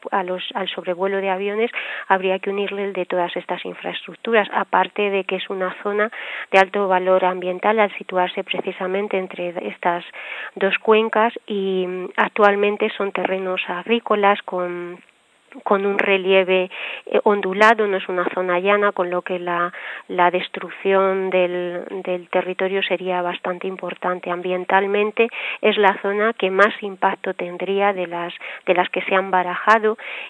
al sobrevuelo de aviones habría que unirle el de todas estas infraestructuras, aparte de que es una zona de alto valor ambiental al situarse precisamente entre estas dos cuencas y actualmente son terrenos agrícolas con un relieve ondulado, no es una zona llana, con lo que la destrucción del territorio sería bastante importante. Ambientalmente es la zona que más impacto tendría de las que se han barajado